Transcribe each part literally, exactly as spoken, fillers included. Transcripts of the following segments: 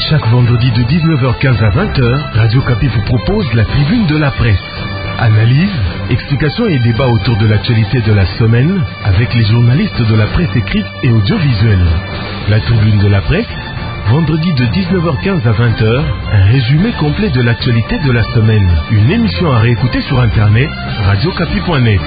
Chaque vendredi de dix-neuf heures quinze à vingt heures, Radio Kapi vous propose la tribune de la presse. Analyse, explications et débats autour de l'actualité de la semaine avec les journalistes de la presse écrite et audiovisuelle. La tribune de la presse, vendredi de dix-neuf heures quinze à vingt heures, un résumé complet de l'actualité de la semaine. Une émission à réécouter sur internet, radio kapi point net.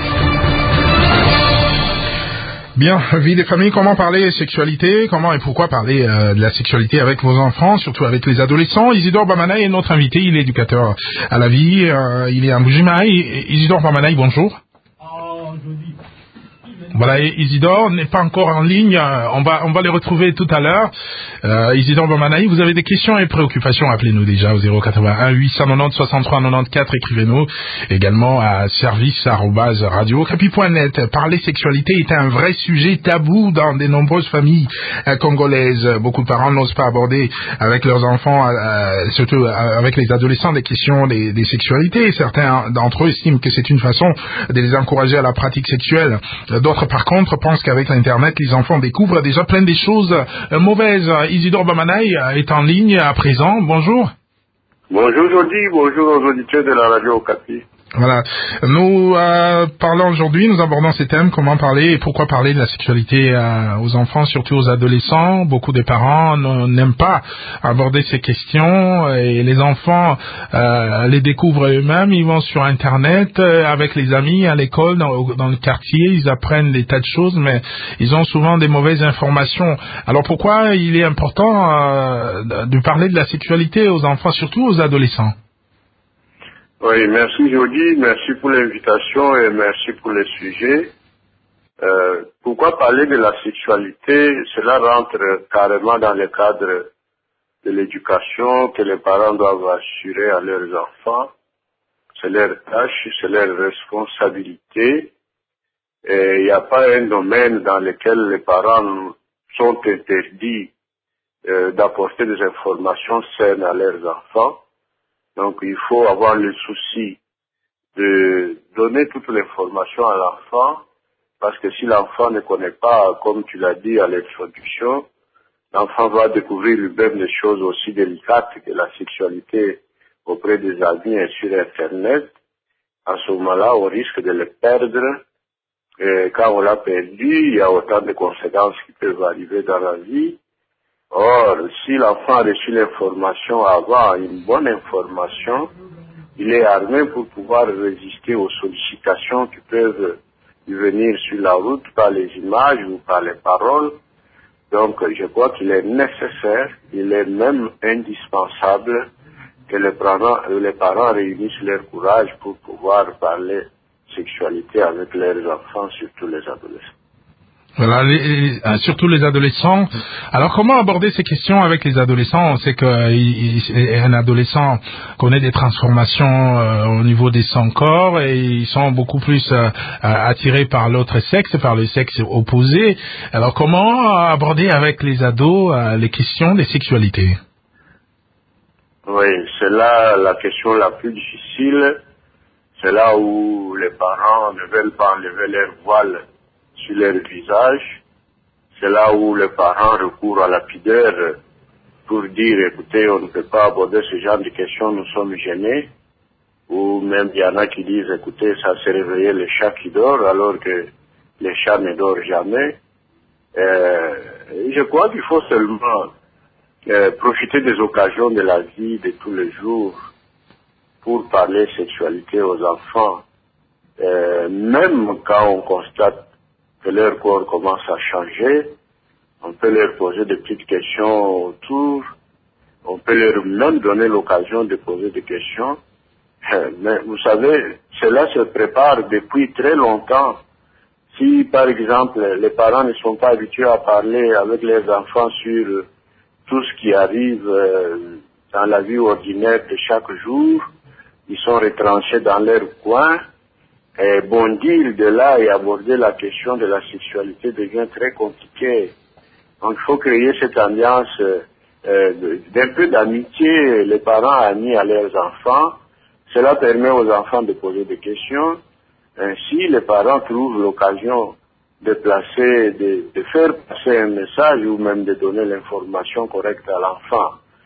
Bien, vie des familles, comment parler sexualité, comment et pourquoi parler euh, de la sexualité avec vos enfants, surtout avec les adolescents. Isidore Bamanaï est notre invité, il est éducateur à la vie, euh, il est à Mbujimaï. Isidore Bamanaï, bonjour. Oh, je dis. Voilà, Isidore n'est pas encore en ligne, on va on va les retrouver tout à l'heure. Euh, Isidore Bamanaï, vous avez des questions et préoccupations, appelez-nous déjà au zéro quatre-vingt-un huit cent quatre-vingt-dix soixante-trois quatre-vingt-quatorze, écrivez-nous également à service arobase radio kapi point net. Parler sexualité est un vrai sujet tabou dans de nombreuses familles euh, congolaises. Beaucoup de parents n'osent pas aborder avec leurs enfants, euh, surtout avec les adolescents, des questions des, des sexualités. Certains d'entre eux estiment que c'est une façon de les encourager à la pratique sexuelle. D'autres par contre, pense qu'avec l'Internet, les enfants découvrent déjà plein de choses euh, mauvaises. Isidore Bamanaï est en ligne à présent. Bonjour. Bonjour Jody, bonjour aux auditeurs de la radio Kapi. Voilà. Nous euh, parlons aujourd'hui, nous abordons ces thèmes, comment parler et pourquoi parler de la sexualité euh, aux enfants, surtout aux adolescents. Beaucoup de parents n'aiment pas aborder ces questions et les enfants euh, les découvrent eux-mêmes. Ils vont sur Internet euh, avec les amis, à l'école, dans, dans le quartier, ils apprennent des tas de choses, mais ils ont souvent des mauvaises informations. Alors pourquoi il est important euh, de parler de la sexualité aux enfants, surtout aux adolescents? Oui, merci Jody, merci pour l'invitation et merci pour le sujet. Euh, pourquoi parler de la sexualité? Cela rentre carrément dans le cadre de l'éducation que les parents doivent assurer à leurs enfants. C'est leur tâche, c'est leur responsabilité. Et il n'y a pas un domaine dans lequel les parents sont interdits euh, d'apporter des informations saines à leurs enfants. Donc, il faut avoir le souci de donner toute l'information à l'enfant, parce que si l'enfant ne connaît pas, comme tu l'as dit à l'introduction, l'enfant va découvrir lui-même des choses aussi délicates que la sexualité auprès des amis et sur Internet. À ce moment-là, on risque de le perdre. Et quand on l'a perdu, il y a autant de conséquences qui peuvent arriver dans la vie. Or, si l'enfant a reçu l'information avant, une bonne information, il est armé pour pouvoir résister aux sollicitations qui peuvent lui venir sur la route par les images ou par les paroles. Donc, je crois qu'il est nécessaire, il est même indispensable que les parents, les parents réunissent leur courage pour pouvoir parler sexualité avec leurs enfants, surtout les adolescents. Voilà, les, les, surtout les adolescents. Alors, comment aborder ces questions avec les adolescents? On sait qu'un adolescent connaît des transformations euh, au niveau de son corps et ils sont beaucoup plus euh, attirés par l'autre sexe, par le sexe opposé. Alors, comment aborder avec les ados euh, les questions des sexualités? Oui, c'est là la question la plus difficile. C'est là où les parents ne veulent pas enlever leur voile sur leur visage. C'est là où les parents recourent à la pudeur pour dire, écoutez, on ne peut pas aborder ce genre de questions, nous sommes gênés. Ou même il y en a qui disent, écoutez, ça s'est réveillé le chat qui dort, alors que le chat ne dort jamais. Euh, je crois qu'il faut seulement euh, profiter des occasions de la vie de tous les jours pour parler sexualité aux enfants. Euh, même quand on constate que leur corps commence à changer, on peut leur poser des petites questions autour, on peut leur même donner l'occasion de poser des questions. Mais vous savez, cela se prépare depuis très longtemps. Si, par exemple, les parents ne sont pas habitués à parler avec leurs enfants sur tout ce qui arrive dans la vie ordinaire de chaque jour, ils sont retranchés dans leur coin. Et bondir de là et aborder la question de la sexualité devient très compliqué. Donc il faut créer cette ambiance euh, d'un peu d'amitié, les parents amis à leurs enfants. Cela permet aux enfants de poser des questions. Ainsi, les parents trouvent l'occasion de placer, de, de faire passer un message ou même de donner l'information correcte à l'enfant.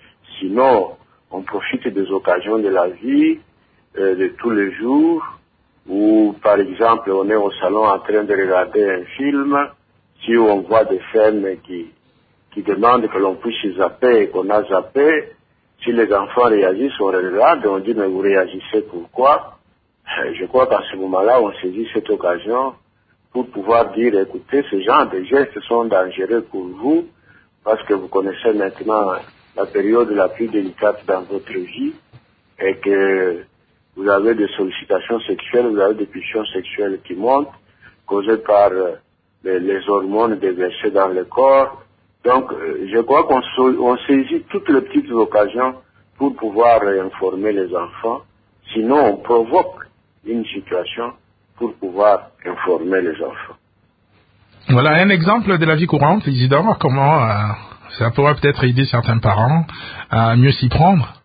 Sinon, on profite des occasions de la vie, euh, de tous les jours, où par exemple on est au salon en train de regarder un film, si on voit des scènes qui, qui demandent que l'on puisse zapper et qu'on a zappé, si les enfants réagissent, on regarde, on dit mais vous réagissez pourquoi? Je crois qu'à ce moment-là, on saisit cette occasion pour pouvoir dire, écoutez, ce genre de gestes sont dangereux pour vous, parce que vous connaissez maintenant la période la plus délicate dans votre vie, et que vous avez des sollicitations sexuelles, vous avez des pulsions sexuelles qui montent, causées par les, les hormones déversées dans le corps. Donc, je crois qu'on on saisit toutes les petites occasions pour pouvoir informer les enfants. Sinon, on provoque une situation pour pouvoir informer les enfants. Voilà un exemple de la vie courante, Isidore, comment euh, ça pourrait peut-être aider certains parents à mieux s'y prendre.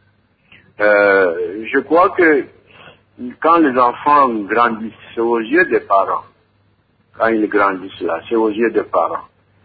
Euh, je crois que quand les enfants grandissent, c'est aux yeux des parents. Quand ils grandissent là, c'est aux yeux des parents.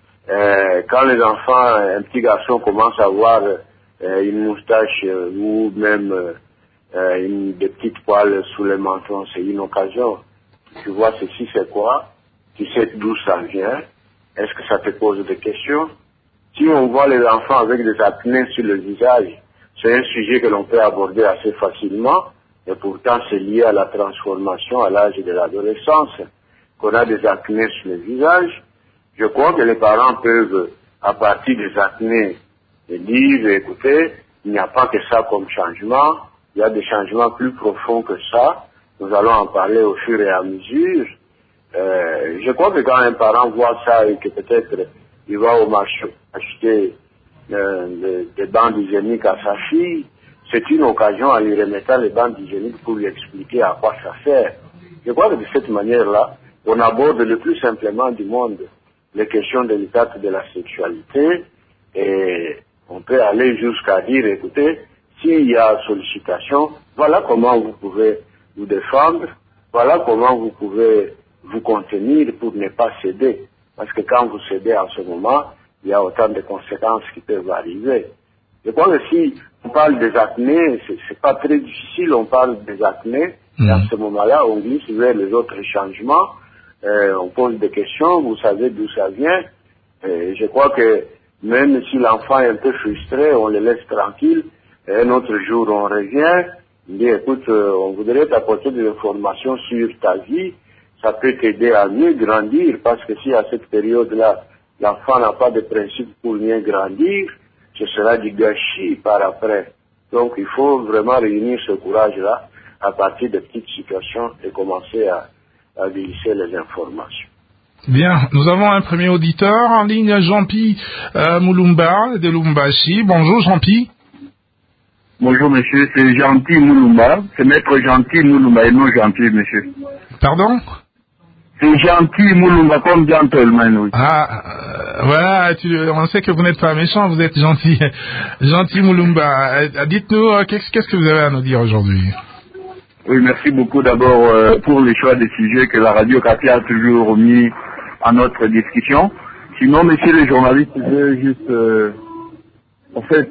Euh, quand les enfants, un petit garçon commence à avoir euh, une moustache euh, ou même euh, une, des petites poils sous le menton, c'est une occasion. Tu vois, ceci c'est quoi? Tu sais d'où ça vient? Est-ce que ça te pose des questions? Si on voit les enfants avec des acnés sur le visage, c'est un sujet que l'on peut aborder assez facilement, et pourtant c'est lié à la transformation à l'âge de l'adolescence, qu'on a des acnés sur le visage. Je crois que les parents peuvent, à partir des acnés, dire, écoutez, il n'y a pas que ça comme changement, il y a des changements plus profonds que ça, nous allons en parler au fur et à mesure. Euh, je crois que quand un parent voit ça et que peut-être il va au marché acheter euh, des, des bandes hygiéniques à sa fille, c'est une occasion à lui remettre les bandes hygiéniques pour lui expliquer à quoi ça sert. Je crois que de cette manière-là, on aborde le plus simplement du monde les questions délicates de la sexualité, et on peut aller jusqu'à dire, écoutez, s'il y a sollicitation, voilà comment vous pouvez vous défendre, voilà comment vous pouvez vous contenir pour ne pas céder. Parce que quand vous cédez en ce moment, il y a autant de conséquences qui peuvent arriver. Je crois que si on parle des acnés, c'est, c'est pas très difficile, on parle des acnés, mmh. et à ce moment-là, on glisse vers les autres changements, euh, on pose des questions, vous savez d'où ça vient, et je crois que même si l'enfant est un peu frustré, on le laisse tranquille, et un autre jour on revient, on dit écoute, euh, on voudrait t'apporter des informations sur ta vie, ça peut t'aider à mieux grandir, parce que si à cette période-là, l'enfant n'a pas de principe pour mieux grandir, ce sera du gâchis par après. Donc il faut vraiment réunir ce courage-là à partir de petites situations et commencer à, à glisser les informations. Bien, nous avons un premier auditeur en ligne, Jean-Pi euh, Moulumba de Lumbashi. Bonjour Jean-Pi. Bonjour monsieur, c'est Gentil Moulumba, c'est maître Gentil Moulumba et non Gentil monsieur. Pardon? C'est Gentil Moulumba comme gentleman, oui. Ah, euh, voilà, tu, on sait que vous n'êtes pas méchant, vous êtes gentil. Gentil Moulumba, euh, dites-nous, euh, qu'est-ce, qu'est-ce que vous avez à nous dire aujourd'hui? Oui, merci beaucoup d'abord euh, pour le choix des sujets que la radio Kapi a toujours mis à notre discussion. Sinon, messieurs les journalistes, j'ai juste, euh, en fait,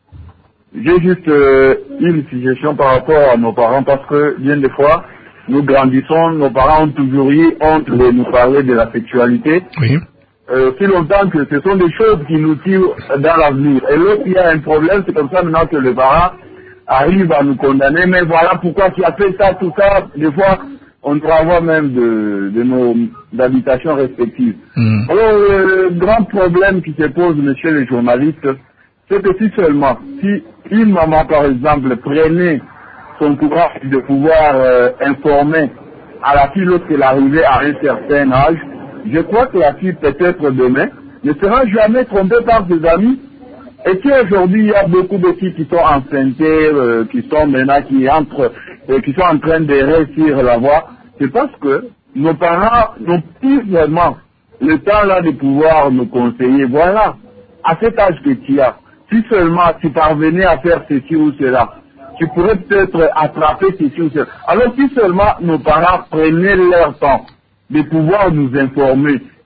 j'ai juste euh, une suggestion par rapport à nos parents, parce que bien des fois, nous grandissons, nos parents ont toujours eu honte de nous parler de la sexualité. Oui. Euh, aussi longtemps que ce sont des choses qui nous tirent dans l'avenir. Et là, il y a un problème, c'est comme ça maintenant que le parent arrive à nous condamner, mais voilà pourquoi tu as fait ça, tout ça. Des fois, on nous renvoie même de, de nos habitations respectives. Mm. Alors, le grand problème qui se pose, messieurs les journalistes, c'est que si seulement, si une maman, par exemple, prenait son courage de pouvoir euh, informer à la fille lorsqu'elle arrivait à un certain âge, je crois que la fille, peut-être demain, ne sera jamais trompée par ses amis. Et qu'aujourd'hui, il y a beaucoup de filles qui sont enceintes, euh, qui sont maintenant, qui entrent, euh, qui sont en train de réussir la voie. C'est parce que nos parents n'ont plus vraiment le temps là de pouvoir nous conseiller. Voilà, à cet âge que tu as, si seulement tu parvenais à faire ceci ou cela, tu pourrais peut-être attraper ceci ou cela. Alors si seulement nos parents prenaient leur temps de pouvoir nous informer,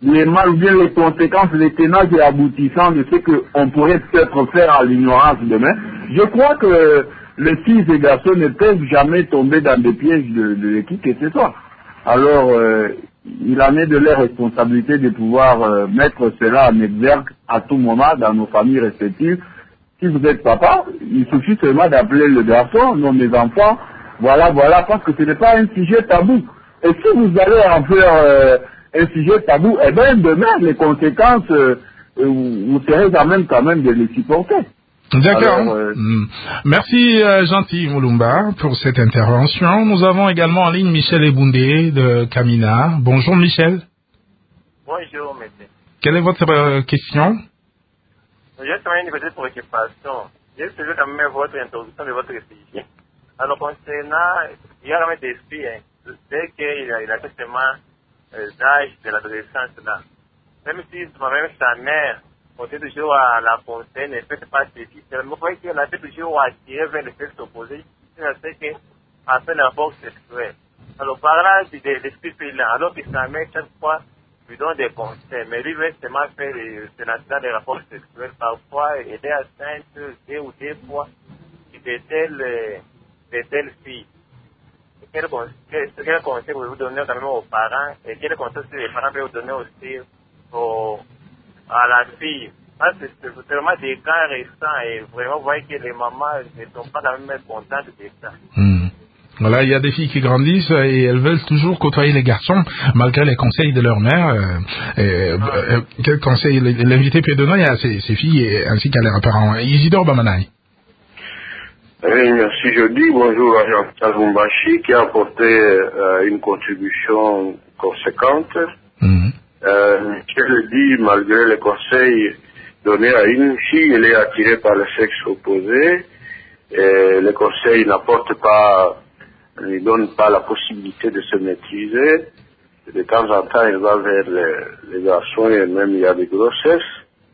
les mal ou bien les conséquences, les ténages et aboutissants de ce qu'on pourrait peut-être faire à l'ignorance demain. Je crois que les filles et garçons ne peuvent jamais tomber dans des pièges de, de qui que ce soit. Alors, euh, il en est de leur responsabilité de pouvoir euh, mettre cela en exergue à tout moment dans nos familles respectives. Si vous êtes papa, il suffit seulement d'appeler le garçon, non mes enfants, voilà, voilà, parce que ce n'est pas un sujet tabou. Et si vous allez en faire euh, un sujet tabou, eh bien demain, les conséquences, euh, vous serez quand même, quand même de les supporter. D'accord. Alors, euh... Merci euh, Gentil Moulumba pour cette intervention. Nous avons également en ligne Michel Eboundé de Camina. Bonjour Michel. Bonjour monsieur. Quelle est votre euh, question? J'ai une petite préoccupation. J'ai suivi quand même votre introduction de votre sujet. Alors concernant, il y a quand même des filles, hein, dès qu'il a, il a justement euh, l'âge de l'adolescence là. Même si moi-même sa mère, on était toujours à la fontaine, ne fait pas ses filles, mais vous voyez qu'elle a fait toujours attiré vers le sexe opposé, c'est ce qu'elle fait la force sexuelle. Alors par là, de l'esprit là, alors que sa mère, chaque fois, lui donne des conseils, mais lui veut seulement faire des rapports sexuels. Parfois, elle est atteinte deux ou deux fois de telles, de telles filles. Quel, quel, quel conseil pouvez-vous donner quand même aux parents et quel conseil les parents peuvent vous donner aussi aux, à la fille? Parce que c'est vraiment des cas récents et vraiment vous voyez que les mamans ne sont pas quand même contentes de ça. Hmm. Voilà, il y a des filles qui grandissent et elles veulent toujours côtoyer les garçons malgré les conseils de leur mère. Euh, euh, euh, quel conseil l'invité peut donner à ces, ces filles ainsi qu'à leurs parents? Isidore Bamanaï. Oui, merci. Je dis bonjour à Jean-Pierre Lumbashi qui a apporté euh, une contribution conséquente. Mm-hmm. Euh, je dit, malgré les conseils donnés à une fille, elle est attirée par le sexe opposé. Et les conseils n'apportent pas, ne lui donnent pas la possibilité de se maîtriser. De temps en temps, elle va vers les, les garçons et même il y a des grossesses.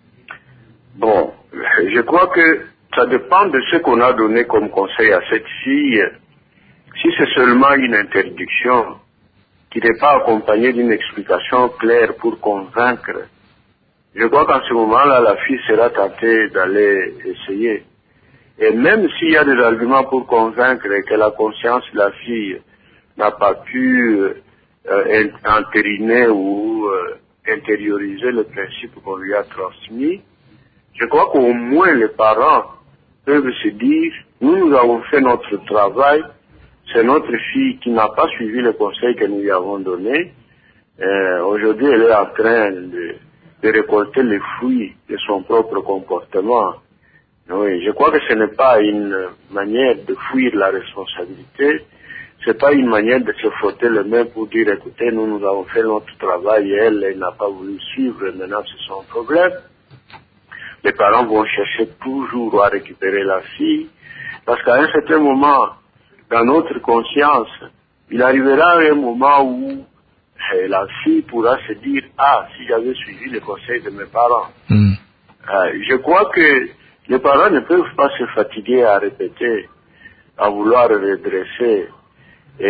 Bon, je crois que ça dépend de ce qu'on a donné comme conseil à cette fille. Si c'est seulement une interdiction qui n'est pas accompagnée d'une explication claire pour convaincre, je crois qu'en ce moment-là, la fille sera tentée d'aller essayer. Et même s'il y a des arguments pour convaincre et que la conscience de la fille n'a pas pu euh, entériner ou euh, intérioriser le principe qu'on lui a transmis, je crois qu'au moins les parents peuvent se dire, nous, nous avons fait notre travail, c'est notre fille qui n'a pas suivi le conseil que nous lui avons donné. Euh, aujourd'hui, elle est en train de, de récolter les fruits de son propre comportement. Oui, je crois que ce n'est pas une manière de fuir la responsabilité, c'est pas une manière de se frotter les mains pour dire, écoutez, nous, nous avons fait notre travail et elle, elle n'a pas voulu suivre, maintenant c'est son problème. Les parents vont chercher toujours à récupérer la fille, parce qu'à un certain moment, dans notre conscience, il arrivera un moment où eh, la fille pourra se dire, ah, si j'avais suivi les conseils de mes parents. Mm. Euh, je crois que les parents ne peuvent pas se fatiguer à répéter, à vouloir redresser. Et,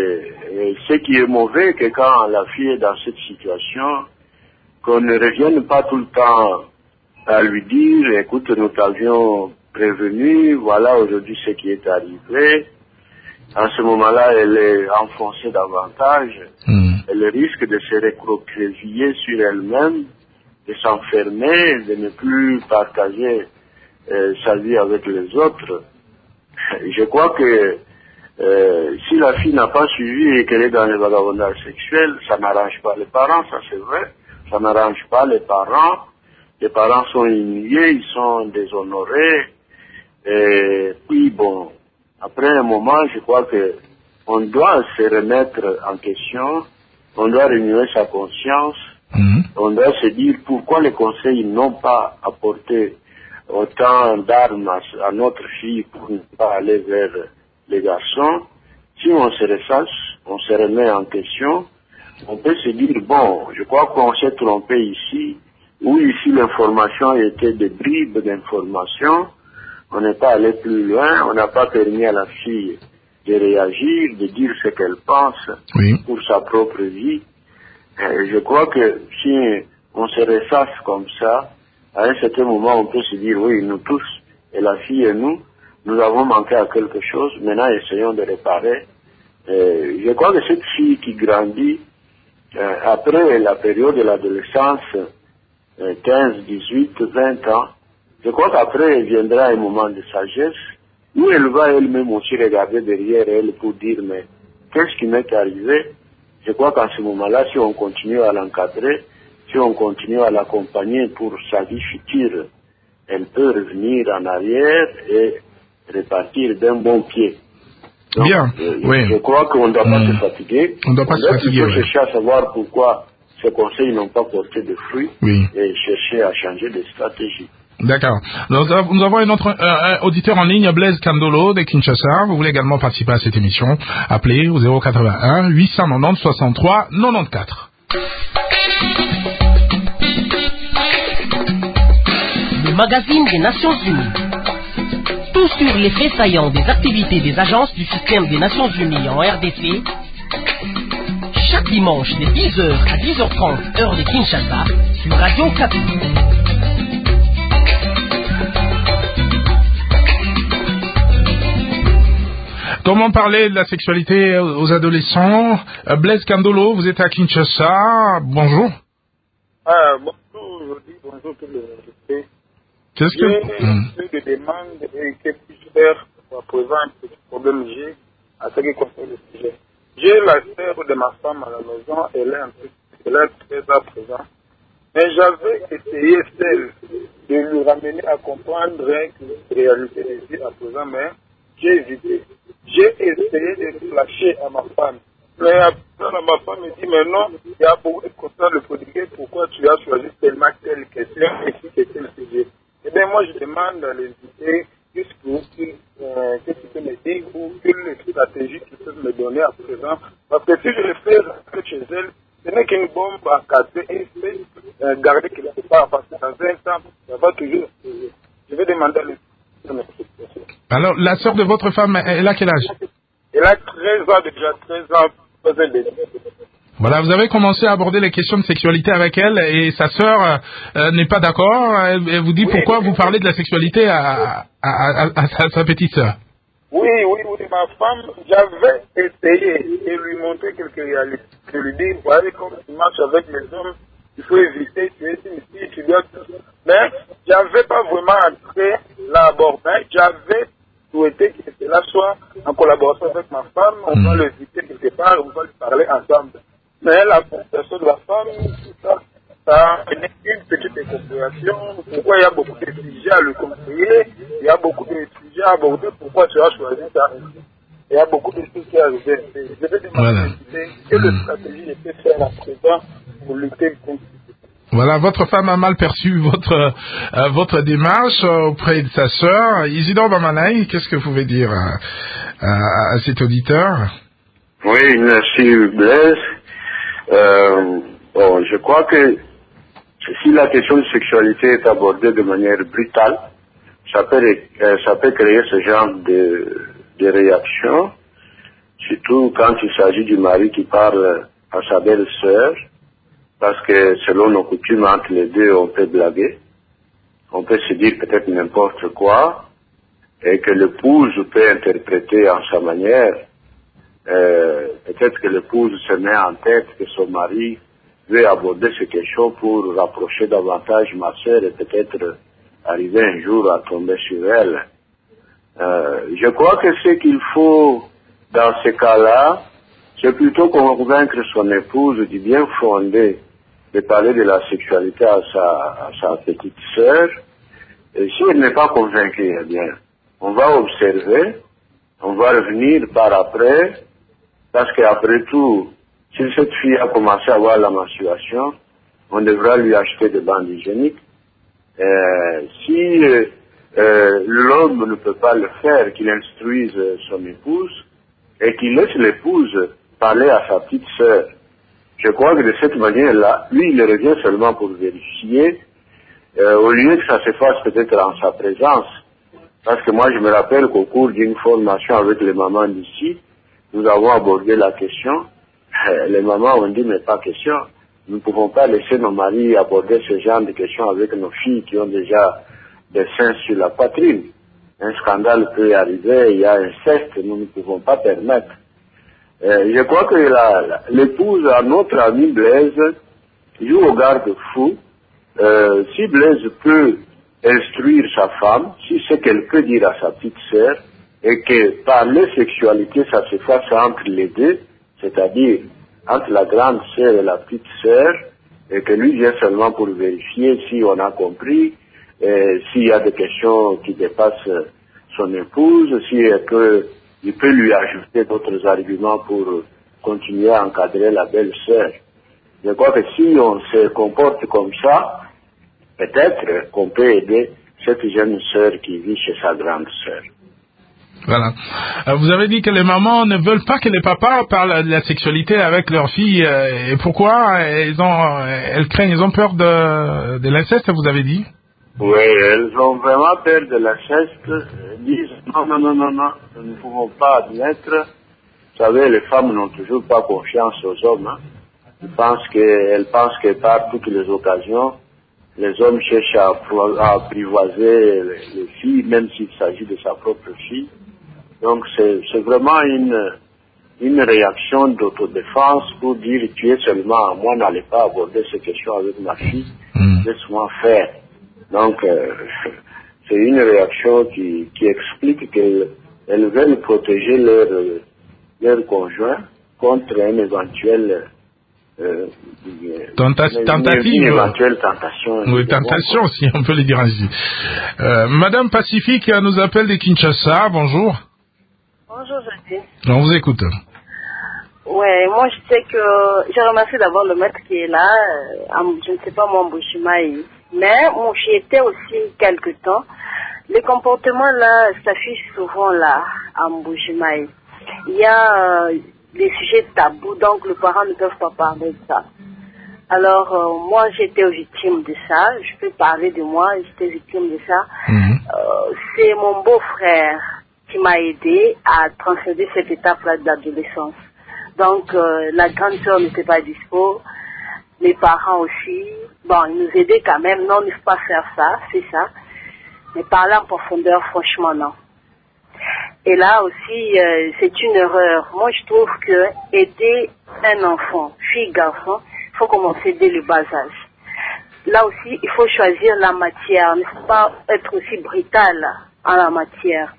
et ce qui est mauvais, que quand la fille est dans cette situation, qu'on ne revienne pas tout le temps à lui dire, écoute, nous t'avions prévenu, voilà aujourd'hui ce qui est arrivé. En ce moment-là, elle est enfoncée davantage. Mmh. Elle risque de se recroqueviller sur elle-même, de s'enfermer, de ne plus partager euh, sa vie avec les autres. Je crois que euh, si la fille n'a pas suivi et qu'elle est dans le vagabondage sexuel, ça n'arrange pas les parents, ça c'est vrai. Ça n'arrange pas les parents. Les parents sont humiliés, ils sont déshonorés. Et puis bon, après un moment, je crois que on doit se remettre en question, on doit renouer sa conscience, mmh. On doit se dire pourquoi les conseils n'ont pas apporté autant d'armes à, à notre fille pour ne pas aller vers les garçons. Si on se ressasse, on se remet en question, on peut se dire, bon, je crois qu'on s'est trompé ici, où ici l'information était des bribes d'information, on n'est pas allé plus loin, on n'a pas permis à la fille de réagir, de dire ce qu'elle pense oui. pour sa propre vie. Euh, je crois que si on se ressasse comme ça, à un certain moment, on peut se dire, oui, nous tous, et la fille et nous, nous avons manqué à quelque chose, maintenant essayons de réparer. Euh, je crois que cette fille qui grandit, euh, après la période de l'adolescence, euh, quinze, dix-huit, vingt ans, je crois qu'après viendra un moment de sagesse, où elle va elle-même aussi regarder derrière elle pour dire, mais qu'est-ce qui m'est arrivé? Je crois qu'en ce moment-là, si on continue à l'encadrer, si on continue à l'accompagner pour sa vie future, elle peut revenir en arrière et repartir d'un bon pied. Donc, Bien, euh, oui. Je crois qu'on ne doit pas Mmh. se fatiguer. On ne doit pas se fatiguer, Il faut oui. chercher à savoir pourquoi ces conseils n'ont pas porté de fruits Oui. et chercher à changer de stratégie. D'accord. Nous avons, nous avons un autre euh, un auditeur en ligne, Blaise Kandolo de Kinshasa. Vous voulez également participer à cette émission? Appelez au zéro quatre-vingt-un huit cent quatre-vingt-dix soixante-trois quatre-vingt-quatorze. Le magazine des Nations Unies. Tout sur les faits saillants des activités des agences du système des Nations Unies en R D C. Chaque dimanche de dix heures à dix heures trente, heure de Kinshasa, sur Radio Kapi. Comment parler de la sexualité aux adolescents? Euh, Blaise Kandolo, vous êtes à Kinshasa. Bonjour. Ah, bonjour, je dis bonjour tous les invités. Qu'est-ce que... J'ai Hum. eu des demandes et que plusieurs pour poser un petit problème j'ai à ce qui concerne le sujet. J'ai la sœur de ma femme à la maison, elle est un peu, elle est très à présent. Mais j'avais essayé celle de lui ramener à comprendre que la réalité des vies à présent, mais j'ai évité. J'ai essayé de flasher à ma femme. Mais après, ma femme me dit, mais non, il y a beaucoup de constats de prodiguer, pourquoi tu as choisi tellement telle question et si c'est tel sujet. Eh bien, moi, je demande à l'invité, qu'est-ce euh, que tu peux me dire ou quelle stratégie tu peux me donner à présent. Parce que si je le fais rentrer chez elle, ce n'est qu'une bombe à casser et c'est euh, garder quelque part. Parce que dans un temps, ça va toujours. Je vais demander à l'invité. Alors, la sœur de votre femme, elle a quel âge? Elle a treize ans déjà, treize ans. Voilà, vous avez commencé à aborder les questions de sexualité avec elle et sa sœur euh, n'est pas d'accord. Elle, elle vous dit oui, pourquoi oui, vous parlez de la sexualité à, à, à, à, à sa, sa petite sœur. Oui, oui, oui, ma femme, j'avais essayé de lui montrer quelques réalités. Je lui dis, voyez comme tu marches avec les hommes, il faut éviter, tu es ici, tu dois tout. Mais j'avais pas vraiment entré là-bas. Mais j'avais souhaité que cela soit en collaboration avec ma femme. On mmh. va l'éviter quelque part, on va lui parler ensemble. Mais la personne de la femme, tout ça, ça a une petite incompréhension. Pourquoi il y a beaucoup de sujets à le conseiller, il y a beaucoup de sujets à aborder, pourquoi tu as choisi ça. Il y a beaucoup de choses qui arrivent. Je vais demander voilà. quelle mmh. stratégie je peux faire à présent pour lutter contre. Voilà, votre femme a mal perçu votre euh, votre démarche auprès de sa sœur. Isidore Bamanaï, qu'est-ce que vous pouvez dire à, à, à cet auditeur? Oui, merci Blaise. Euh, bon, je crois que si la question de sexualité est abordée de manière brutale, ça peut, euh, ça peut créer ce genre de, de réaction, surtout quand il s'agit du mari qui parle à sa belle-sœur, parce que selon nos coutumes, entre les deux, on peut blaguer, on peut se dire peut-être n'importe quoi, et que l'épouse peut interpréter en sa manière. Euh, peut-être que l'épouse se met en tête que son mari veut aborder ces questions pour rapprocher davantage ma sœur et peut-être arriver un jour à tomber sur elle. Euh, je crois que ce qu'il faut dans ces cas-là, c'est plutôt convaincre son épouse du bien fondé de parler de la sexualité à sa, à sa petite sœur. Et si elle n'est pas convaincue, eh bien, on va observer, on va revenir par après, parce qu'après tout, si cette fille a commencé à avoir la menstruation, on devra lui acheter des bandes hygiéniques. Euh, si euh, euh, l'homme ne peut pas le faire, qu'il instruise son épouse et qu'il laisse l'épouse parler à sa petite sœur. Je crois que de cette manière-là, lui, il revient seulement pour vérifier, euh, au lieu que ça se fasse peut-être en sa présence. Parce que moi, je me rappelle qu'au cours d'une formation avec les mamans d'ici, nous avons abordé la question. Les mamans ont dit, mais pas question. Nous ne pouvons pas laisser nos maris aborder ce genre de questions avec nos filles qui ont déjà des seins sur la poitrine. Un scandale peut arriver, il y a inceste, nous ne pouvons pas permettre. Euh, je crois que la, la, l'épouse à notre ami Blaise joue au garde-fou. Euh, si Blaise peut instruire sa femme, si c'est qu'elle peut dire à sa petite sœur, et que parler sexualité, ça se fasse entre les deux, c'est-à-dire entre la grande sœur et la petite sœur, et que lui vient seulement pour vérifier si on a compris, et s'il y a des questions qui dépassent son épouse, si que il peut lui ajouter d'autres arguments pour continuer à encadrer la belle-sœur. Je crois que si on se comporte comme ça, peut-être qu'on peut aider cette jeune sœur qui vit chez sa grande sœur. Voilà. Euh, vous avez dit que les mamans ne veulent pas que les papas parlent de la sexualité avec leurs filles. Euh, et pourquoi? Elles ont, elles craignent, elles ont peur de, de l'inceste, vous avez dit? Oui, elles ont vraiment peur de l'inceste. Elles disent non, non, non, non, non, nous ne pouvons pas admettre. Vous savez, les femmes n'ont toujours pas confiance aux hommes. Hein. Ils pensent que, elles pensent que par toutes les occasions, les hommes cherchent à, à apprivoiser les, les filles, même s'il s'agit de sa propre fille. Donc c'est, c'est vraiment une, une réaction d'autodéfense pour dire tu es seulement à moi, n'allez pas aborder ces questions avec ma fille, mmh. laisse-moi faire. Donc euh, c'est une réaction qui, qui explique qu'elles elles veulent protéger leur, leur conjoint contre un éventuel euh, Tenta- une, tentative. Une éventuelle tentation. Oui, tentation, si on peut le dire ainsi. Euh, Madame Pacifique nous appelle de Kinshasa, bonjour. Bonjour, Jody. On vous écoute. Ouais, moi je sais que j'ai remercié d'abord le maître qui est là, euh, je ne sais pas moi, Mbouchimaï, mais moi j'y étais aussi quelque temps. Les comportements là s'affichent souvent là à Mbouchimaï. Il y a euh, des sujets tabous, donc les parents ne peuvent pas parler de ça. Alors euh, moi j'étais victime de ça, je peux parler de moi, j'étais victime de ça. Mmh. Euh, c'est mon beau-frère qui m'a aidé à transcender cette étape-là de l'adolescence. Donc, euh, la grande sœur n'était pas dispo, mes parents aussi. Bon, ils nous aidaient quand même. Non, il ne faut pas faire ça, c'est ça. Mais parler en profondeur, franchement, non. Et là aussi, euh, c'est une erreur. Moi, je trouve que aider un enfant, fille, garçon, il faut commencer dès le bas âge. Là aussi, il faut choisir la matière. Il ne faut pas être aussi brutal en la matière.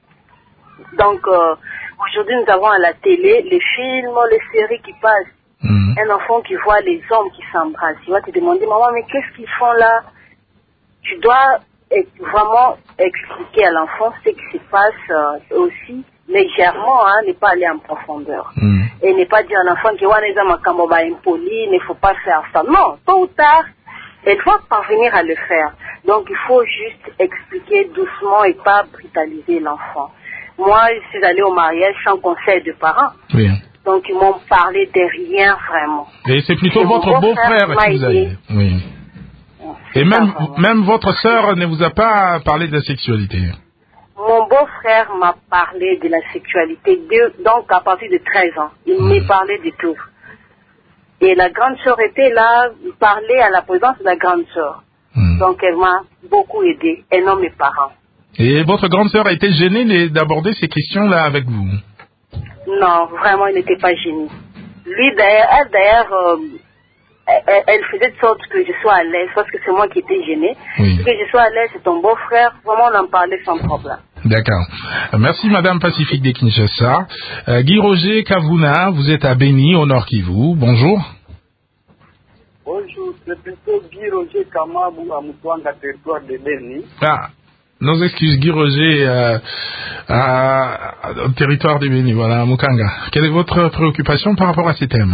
Donc, euh, aujourd'hui, nous avons à la télé les films, les séries qui passent. Mmh. Un enfant qui voit les hommes qui s'embrassent. Il va te demander, maman, mais qu'est-ce qu'ils font là? Tu dois vraiment expliquer à l'enfant ce qui se passe euh, aussi légèrement, hein, ne pas aller en profondeur. Mmh. Et ne pas dire à l'enfant qu'il est impoli, il ne faut pas faire ça. Non, tôt ou tard, elle doit parvenir à le faire. Donc, il faut juste expliquer doucement et pas brutaliser l'enfant. Moi, je suis allée au mariage sans conseil de parents. Oui. Donc, ils m'ont parlé de rien vraiment. Et c'est plutôt et votre beau-frère qui vous a aidé. Oui. Et même, même votre sœur ne vous a pas parlé de la sexualité? Mon beau-frère m'a parlé de la sexualité, de, donc à partir de treize ans. Il mmh. m'a parlé de tout. Et la grande sœur était là, il parlait à la présence de la grande sœur. Mmh. Donc, elle m'a beaucoup aidé, et non mes parents. Et votre grande sœur a été gênée d'aborder ces questions-là avec vous? Non, vraiment, elle n'était pas gênée. Lui, d'ailleurs, elle, d'ailleurs, euh, elle, elle faisait de sorte que je sois à l'aise, parce que c'est moi qui étais gênée. Oui. Que je sois à l'aise, c'est ton beau-frère, vraiment, on en parlait sans problème. D'accord. Merci, Madame Pacifique de Kinshasa. Euh, Guy Roger Kavuna, vous êtes à Béni, au Nord Kivu. Bonjour. Bonjour, c'est plutôt Guy Roger Kamabou à Moutouanga, territoire de Béni. Ah. Nos excuses, Guy Roger, euh, à, à, au territoire de Béni, voilà, à Mukanga. Quelle est votre préoccupation par rapport à ces thèmes?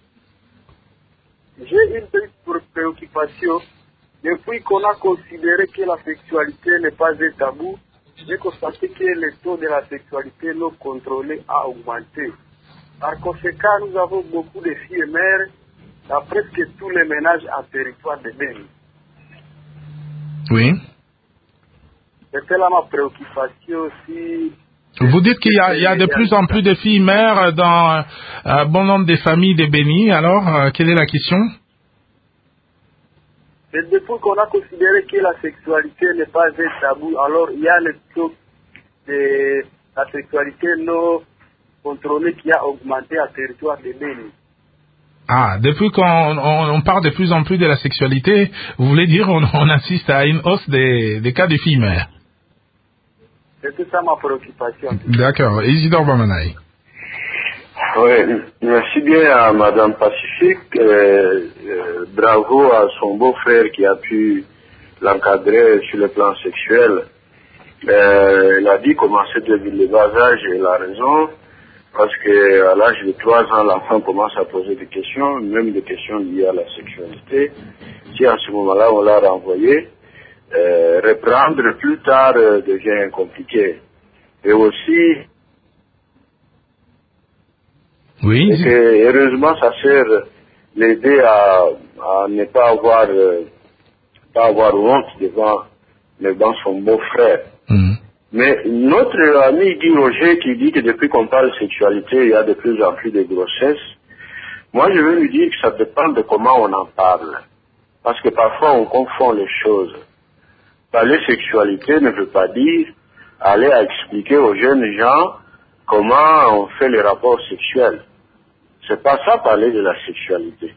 J'ai une petite préoccupation. Depuis qu'on a considéré que la sexualité n'est pas un tabou, j'ai constaté que le taux de la sexualité non contrôlée a augmenté. Par conséquent, nous avons beaucoup de filles et mères dans presque tous les ménages en territoire de Béni. Oui. C'était là ma préoccupation aussi. Vous dites qu'il y a, il y a de plus en plus de filles mères dans un bon nombre des familles de Béni. Alors, euh, quelle est la question? Et depuis qu'on a considéré que la sexualité n'est pas un tabou, alors il y a le taux de la sexualité non contrôlée qui a augmenté à territoire de Béni. Ah, depuis qu'on on, on parle de plus en plus de la sexualité, vous voulez dire on, on assiste à une hausse des, des cas de filles mères? C'est tout ça ma préoccupation. D'accord. Isidore Bamanaï. Oui, merci bien à Madame Pacifique. Euh, euh, bravo à son beau-frère qui a pu l'encadrer sur le plan sexuel. Euh, il a dit commencer depuis le bas âge, et il a raison, parce qu'à l'âge de trois ans, l'enfant commence à poser des questions, même des questions liées à la sexualité. Si à ce moment-là, on l'a renvoyé, euh, reprendre plus tard euh, devient compliqué. Et aussi, oui. Et que, heureusement, ça sert l'aider à, à ne pas avoir, euh, pas avoir honte devant, devant son beau-frère. Mmh. Mais notre ami Guy Roger qui dit que depuis qu'on parle de sexualité, il y a de plus en plus de grossesses, moi je veux lui dire que ça dépend de comment on en parle. Parce que parfois on confond les choses. Parler sexualité ne veut pas dire aller à expliquer aux jeunes gens comment on fait les rapports sexuels. C'est pas ça parler de la sexualité.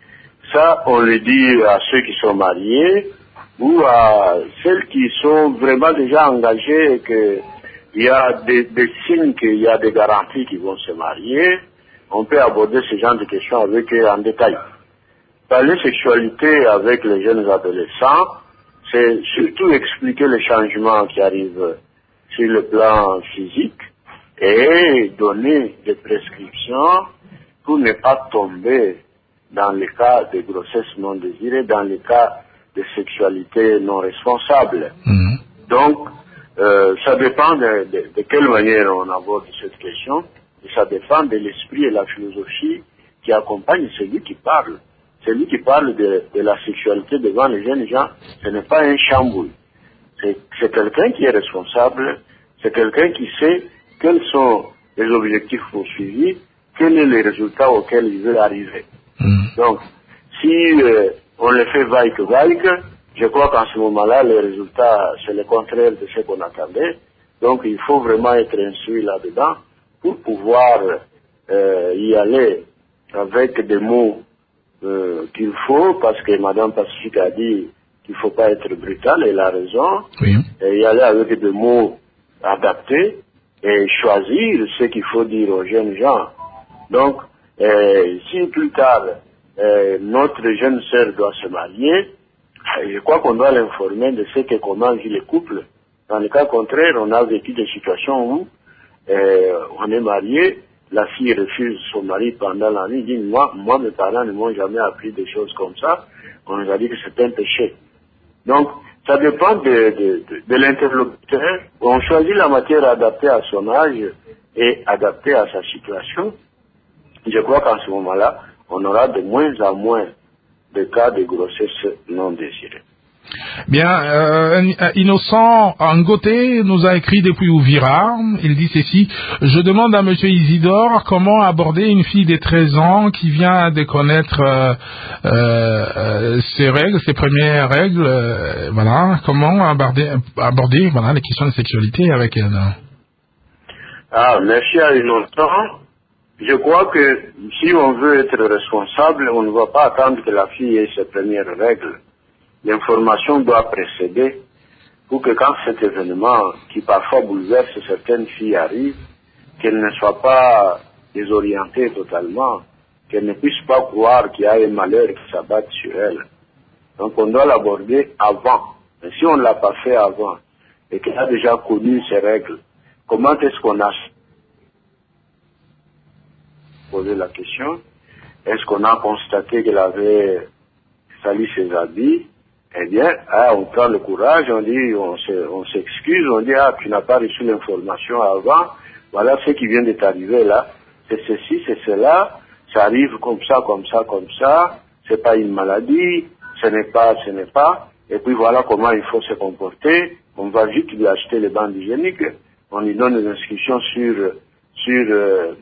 Ça, on le dit à ceux qui sont mariés ou à celles qui sont vraiment déjà engagées et qu'il y a des, des signes qu'il y a des garanties qui vont se marier. On peut aborder ce genre de questions avec eux en détail. Parler sexualité avec les jeunes adolescents, c'est surtout expliquer les changements qui arrivent sur le plan physique et donner des prescriptions pour ne pas tomber dans les cas de grossesse non désirée, dans les cas de sexualité non responsable. Mmh. Donc, euh, ça dépend de, de, de quelle manière on aborde cette question, et ça dépend de l'esprit et la philosophie qui accompagne celui qui parle. Celui qui parle de, de la sexualité devant les jeunes gens, ce n'est pas un chambouille. C'est, c'est quelqu'un qui est responsable, c'est quelqu'un qui sait quels sont les objectifs poursuivis, quels sont les résultats auxquels il veut arriver. Mmh. Donc, si euh, on le fait vaille que vaille, je crois qu'en ce moment-là, les résultats, c'est le contraire de ce qu'on attendait. Donc, il faut vraiment être instruit là-dedans pour pouvoir euh, y aller avec des mots euh, qu'il faut, parce que Madame Pacifique a dit qu'il ne faut pas être brutal, elle a raison, oui. Et y aller avec des mots adaptés et choisir ce qu'il faut dire aux jeunes gens. Donc, euh, si plus tard, euh, notre jeune sœur doit se marier, je crois qu'on doit l'informer de ce que comment vit le couple. Dans le cas contraire, on a vécu des situations où euh, on est marié, la fille refuse son mari pendant la nuit, dit moi, moi mes parents ne m'ont jamais appris des choses comme ça, on nous a dit que c'est un péché. Donc, ça dépend de, de, de, de l'interlocuteur. On choisit la matière adaptée à son âge et adaptée à sa situation. Je crois qu'en ce moment-là, on aura de moins en moins de cas de grossesse non désirée. Bien, euh, Innocent Ngoté nous a écrit depuis Ouvira. Il dit ceci: je demande à Monsieur Isidore comment aborder une fille de treize ans qui vient de connaître euh, euh, ses règles, ses premières règles. Euh, voilà, comment aborder, aborder voilà, les questions de sexualité avec elle. Ah, merci à Innocent. Je crois que si on veut être responsable, on ne va pas attendre que la fille ait ses premières règles. L'information doit précéder pour que quand cet événement, qui parfois bouleverse certaines filles, arrive, qu'elles ne soient pas désorientées totalement, qu'elles ne puissent pas croire qu'il y a un malheur qui s'abatte sur elles. Donc on doit l'aborder avant. Mais si on ne l'a pas fait avant et qu'elle a déjà connu ces règles, comment est-ce qu'on a posé la question? Est-ce qu'on a constaté qu'elle avait sali ses habits? Eh bien, ah, on prend le courage, on dit, on, se, on s'excuse, on dit, ah, tu n'as pas reçu l'information avant, voilà ce qui vient de t'arriver là, c'est ceci, c'est cela, ça arrive comme ça, comme ça, comme ça, c'est pas une maladie, ce n'est pas, ce n'est pas, et puis voilà comment il faut se comporter, on va vite lui acheter les bandes hygiéniques, on lui donne des instructions sur, sur euh,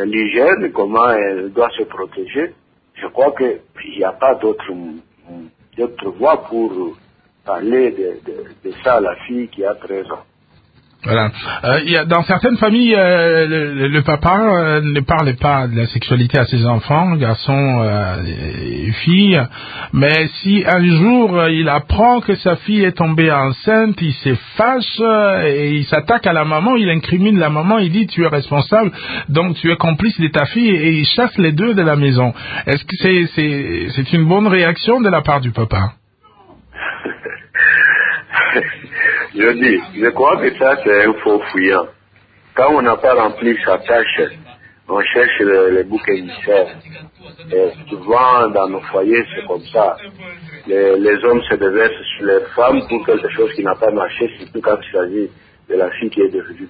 l'hygiène, comment elle doit se protéger. Je crois qu'il n'y a pas d'autre d'autres voies pour parler de, de, de ça à la fille qui a treize ans. Voilà. Euh, y a, dans certaines familles, euh, le, le papa euh, ne parle pas de la sexualité à ses enfants, garçons euh, et filles, mais si un jour euh, il apprend que sa fille est tombée enceinte, il se fâche euh, et il s'attaque à la maman, il incrimine la maman, il dit tu es responsable, donc tu es complice de ta fille et il chasse les deux de la maison. Est-ce que c'est, c'est, c'est une bonne réaction de la part du papa? Je dis, je crois que ça c'est un faux fouillant. Quand on n'a pas rempli sa tâche, on cherche le, le bouc émissaire. Et souvent dans nos foyers c'est comme ça. Les, les hommes se déversent sur les femmes pour quelque chose qui n'a pas marché, surtout quand il s'agit de la fille qui est devenue.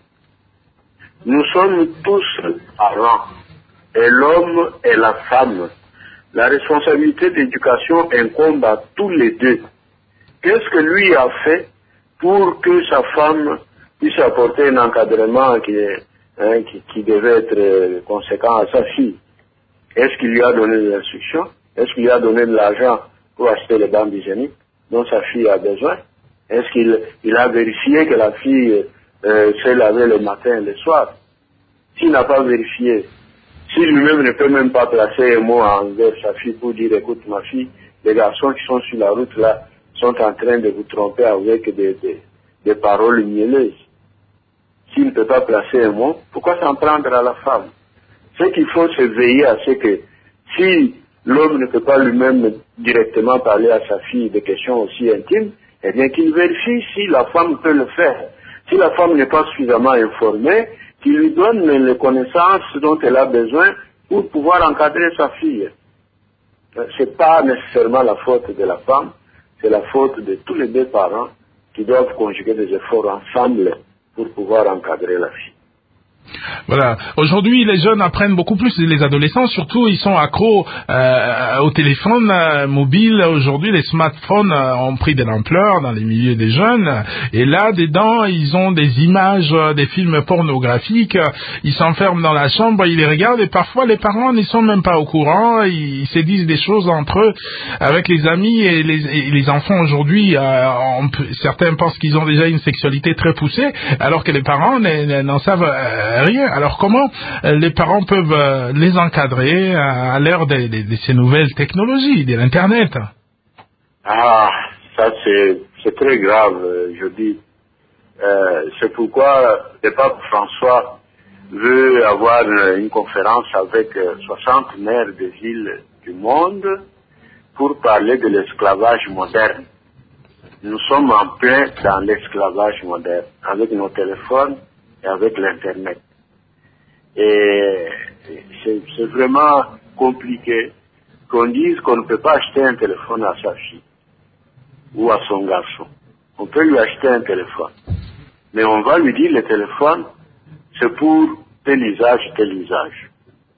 Nous sommes tous parents, et l'homme et la femme. La responsabilité d'éducation incombe à tous les deux. Qu'est-ce que lui a fait pour que sa femme puisse apporter un encadrement qui, hein, qui, qui devait être conséquent à sa fille? Est-ce qu'il lui a donné des instructions? Est-ce qu'il lui a donné de l'argent pour acheter les bandes hygiéniques dont sa fille a besoin? Est-ce qu'il il a vérifié que la fille euh, s'est lavée le matin et le soir? S'il n'a pas vérifié, si lui-même ne peut même pas placer un mot envers sa fille pour dire écoute ma fille, les garçons qui sont sur la route là sont en train de vous tromper avec des, des, des paroles mielleuses. S'il ne peut pas placer un mot, pourquoi s'en prendre à la femme? Ce qu'il faut, c'est veiller à ce que si l'homme ne peut pas lui-même directement parler à sa fille de questions aussi intimes, eh bien qu'il vérifie si la femme peut le faire. Si la femme n'est pas suffisamment informée, qu'il lui donne les connaissances dont elle a besoin pour pouvoir encadrer sa fille. C'est pas nécessairement la faute de la femme, c'est la faute de tous les deux parents qui doivent conjuguer des efforts ensemble pour pouvoir encadrer la fille. Voilà. Aujourd'hui, les jeunes apprennent beaucoup plus. Les adolescents, surtout, ils sont accros euh, au téléphone euh, mobile. Aujourd'hui, les smartphones euh, ont pris de l'ampleur dans les milieux des jeunes. Et là, dedans, ils ont des images, euh, des films pornographiques. Ils s'enferment dans la chambre, ils les regardent. Et parfois, les parents n'y sont même pas au courant. Ils, ils se disent des choses entre eux avec les amis et les, et les enfants. Aujourd'hui, euh, on peut, certains pensent qu'ils ont déjà une sexualité très poussée, alors que les parents n'en savent euh, rien. Alors comment euh, les parents peuvent euh, les encadrer euh, à l'ère de, de, de ces nouvelles technologies, de l'Internet? Ah, ça c'est, c'est très grave, je dis. Euh, c'est pourquoi le pape François veut avoir une conférence avec soixante maires de villes du monde pour parler de l'esclavage moderne. Nous sommes en plein dans l'esclavage moderne, avec nos téléphones et avec l'Internet. Et c'est, c'est vraiment compliqué qu'on dise qu'on ne peut pas acheter un téléphone à sa fille ou à son garçon. On peut lui acheter un téléphone. Mais on va lui dire le téléphone, c'est pour tel usage, tel usage.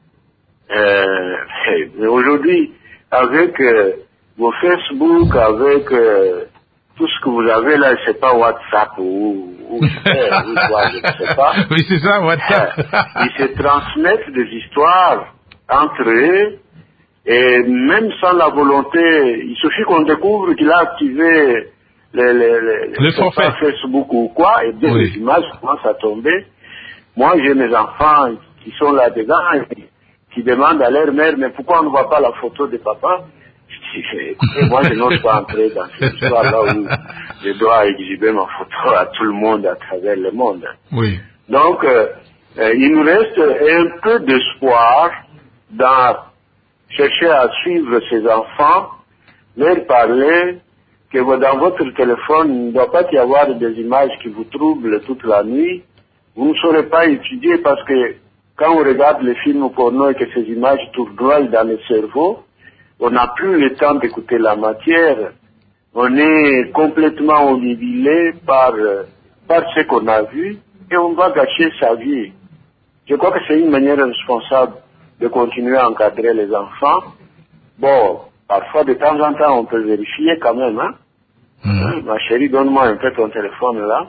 Euh, mais aujourd'hui, avec euh, vos Facebook, avec euh, tout ce que vous avez là, je sais pas, WhatsApp ou, ou, ou quoi, je ne sais pas. Oui, c'est ça, WhatsApp. Euh, ils se transmettent des histoires entre eux, et même sans la volonté, il suffit qu'on découvre qu'il a activé les, les, les, le forfait Facebook ou quoi, et bien oui. Les images commencent à tomber. Moi, j'ai mes enfants qui sont là-dedans, et qui demandent à leur mère, mais pourquoi on ne voit pas la photo de papa? Écoutez, moi je n'ose pas entrer dans cette histoire-là où je dois exhiber ma photo à tout le monde à travers le monde. Oui. Donc, euh, euh, il nous reste un peu d'espoir dans chercher à suivre ces enfants, leur parler que dans votre téléphone, il ne doit pas y avoir des images qui vous troublent toute la nuit. Vous ne saurez pas étudier parce que quand on regarde les films porno et que ces images tournoient dans le cerveau, on n'a plus le temps d'écouter la matière. On est complètement omnibulé par, par ce qu'on a vu et on va gâcher sa vie. Je crois que c'est une manière responsable de continuer à encadrer les enfants. Bon, parfois de temps en temps on peut vérifier quand même. Hein? Mmh. Ma chérie, donne-moi un peu ton téléphone là.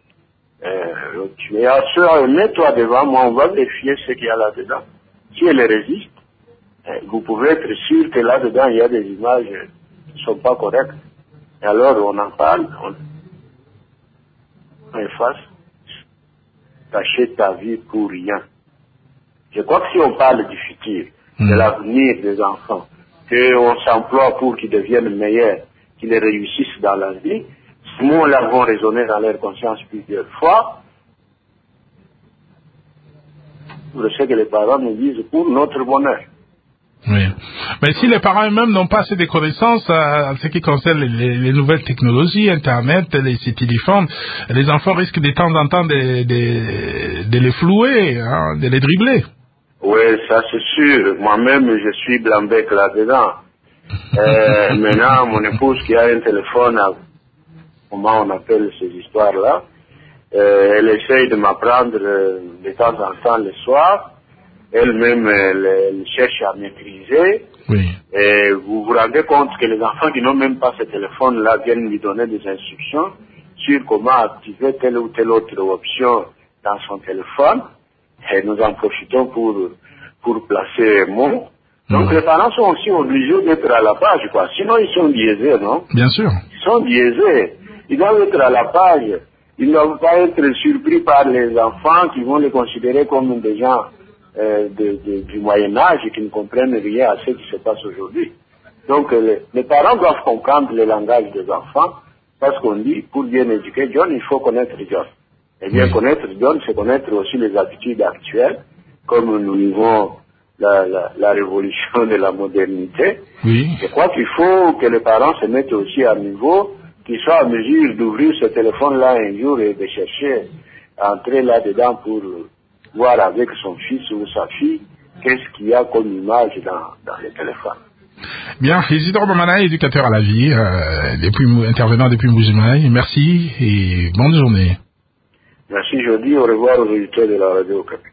Euh, tu es assuré, mets-toi devant moi, on va vérifier ce qu'il y a là-dedans. Si elle résiste, vous pouvez être sûr que là-dedans, il y a des images ne sont pas corrects. Et alors on en parle, on efface, cacher ta vie pour rien. Je crois que si on parle du futur, mmh. de l'avenir des enfants, qu'on s'emploie pour qu'ils deviennent meilleurs, qu'ils réussissent dans la vie, si nous l'avons raisonné dans leur conscience plusieurs fois, je sais que les parents nous disent pour notre bonheur. Oui. Mais si les parents eux-mêmes n'ont pas assez de connaissances en ce qui concerne les, les, les nouvelles technologies, Internet, les, ces téléphones, les enfants risquent de temps en temps de, de, de les flouer, hein, de les dribbler. Oui, ça c'est sûr. Moi-même, je suis blanc-bec là-dedans. Euh, maintenant, mon épouse qui a un téléphone, comment on appelle ces histoires-là, euh, elle essaye de m'apprendre euh, de temps en temps le soir. Elle-même, elle, elle cherche à maîtriser. Oui. Et vous vous rendez compte que les enfants qui n'ont même pas ce téléphone-là viennent lui donner des instructions sur comment activer telle ou telle autre option dans son téléphone. Et nous en profitons pour, pour placer un mot. Donc mmh. les parents sont aussi obligés d'être à la page, quoi. Sinon ils sont biaisés, non? Bien sûr. Ils sont biaisés. Ils doivent être à la page. Ils ne doivent pas être surpris par les enfants qui vont les considérer comme des gens euh, de, de, du Moyen-Âge et qui ne comprennent rien à ce qui se passe aujourd'hui. Donc les, les parents doivent comprendre le langage des enfants parce qu'on dit, pour bien éduquer John, il faut connaître John. Et bien oui. connaître John, c'est connaître aussi les habitudes actuelles, comme nous vivons la, la, la révolution de la modernité. Oui. Je crois qu'il faut que les parents se mettent aussi à niveau, qu'ils soient en mesure d'ouvrir ce téléphone-là un jour et de chercher à entrer là-dedans pour voir avec son fils ou sa fille qu'est-ce qu'il y a comme image dans, dans le téléphone. Bien, Isidore Bomanaï, éducateur à la vie, euh, depuis, intervenant depuis Mbujimaï, merci et bonne journée. Merci, je dis au revoir aux auditeurs de la radio Okapi.